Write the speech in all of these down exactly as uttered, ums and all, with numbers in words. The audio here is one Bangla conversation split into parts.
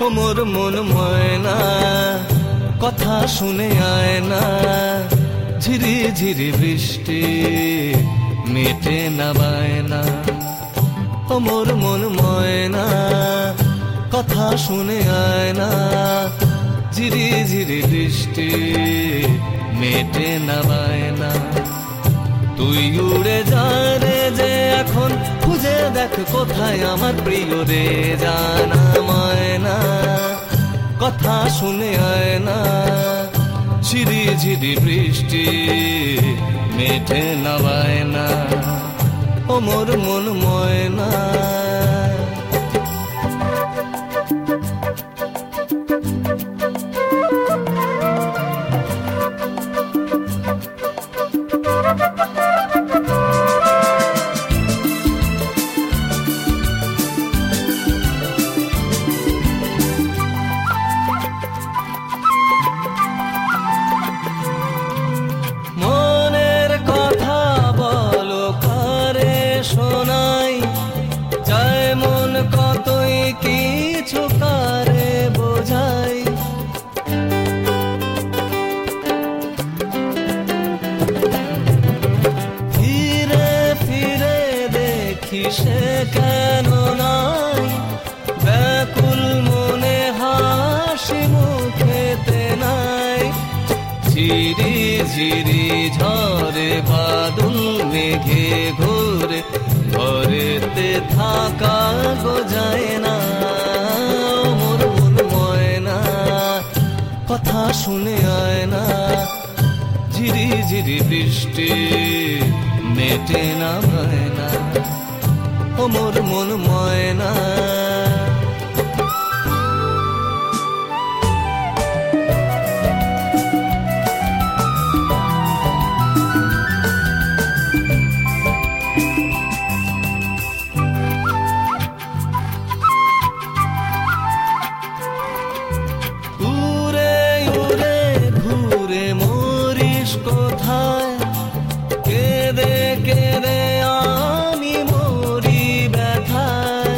ও মোর মন ময়না কথা শুনে আয় না, ঝিরি ঝিরি বৃষ্টি মেটে না বায়না। ও মোর মন ময়না কথা শুনে আয় না, ঝিরি ঝিরি বৃষ্টি মেটে না বায়না। তুই উড়ে যা রে যে এখন, খুঁজে দেখ কোথায় আমার প্রিয় রে জানা ময়না কথা শুনে আয় না, ঝিরি ঝিরি বৃষ্টি মেটে না বায়না। ও মোর মন ময়না কতই কিছু কারে বোঝাই, ফিরে ফিরে দেখি সে কেন নাই, ব্যাকুল মনে হাসি মুখেতে নাই। ঝিরি ঝিরি ঝরে বাদল মেঘে ঘুরে, ঘরেতে থাকা গোজায় না। মোর মন ময়না কথা শুনে আয় না, ঝিরি ঝিরি বৃষ্টি মেটে না বায়না। ও মোর মন ময়না কোথায়, কেঁদে কেঁদে আমি মরি ব্যথায়।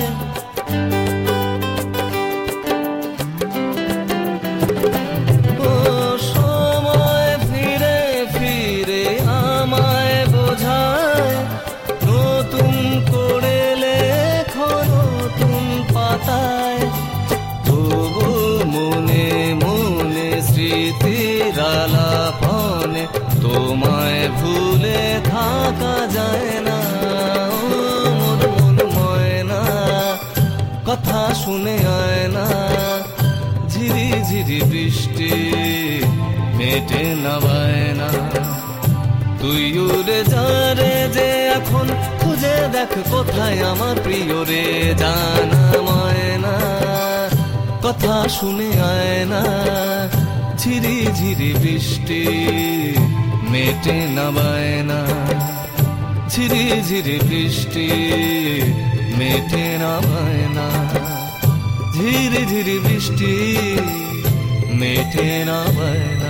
ও সময় ফিরে ফিরে আমায় বোঝায়, নতুন করে লেখো নতুন পাতায়। তবু মনে মনে স্মৃতির আলাপনে তোমায় ভুলে থাকা যায় না। ও মোর মন ময়না কথা শুনে আয় না, ঝিরি ঝিরি বৃষ্টি মেটে না বায়না। তুই উড়ে যা রে যে এখন, খুঁজে দেখ কোথায় আমার প্রিয় রে জানা ময়না কথা শুনে আয় না, ঝিরি ঝিরি বৃষ্টি মেটে না বায়না। ঝিরি ঝিরি বৃষ্টি মেটে না বায়না, ঝিরি ঝিরি বৃষ্টি মেটে না বায়না।